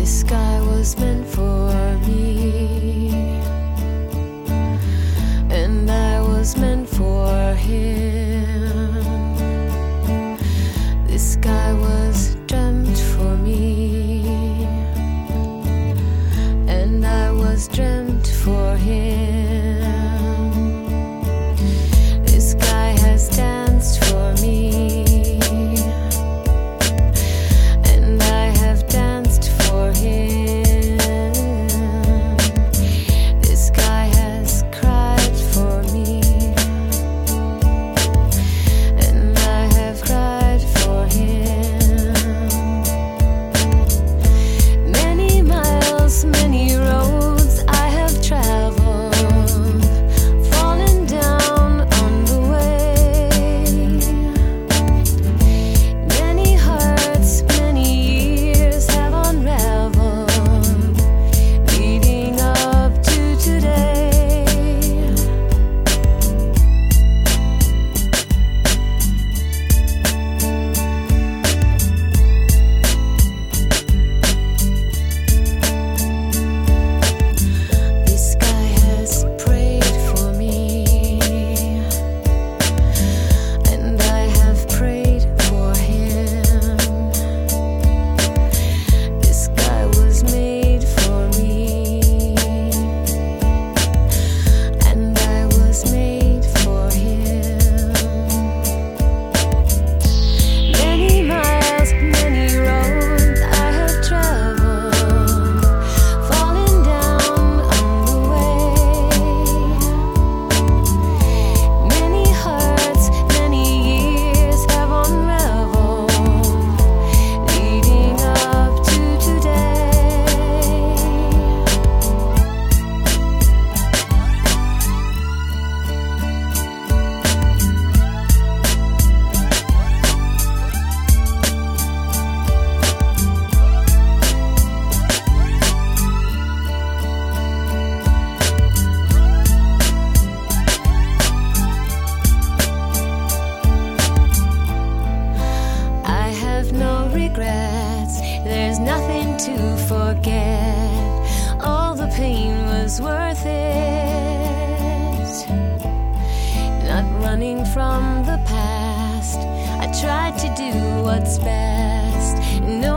sky was meant for me, and I was meant for him. This sky was dreamt for me, and I was dreamt for him. This sky has danced for me, and I have danced for him. This sky has cried for me, and I have cried for him. Many miles, many roads I have traveled, fallen down on the way. Many hearts, many years have unraveled, leading up to today. This sky has prayed for me, and I have prayed for him. This sky was made for me, and I was made for him. Many miles, many roads I have traveled, falling down on the way. Many hearts, many years have unraveled, leading up to today. I have no regrets, there's nothing to forget. All the pain was worth it. Not running from the past, I tried to do what's best. No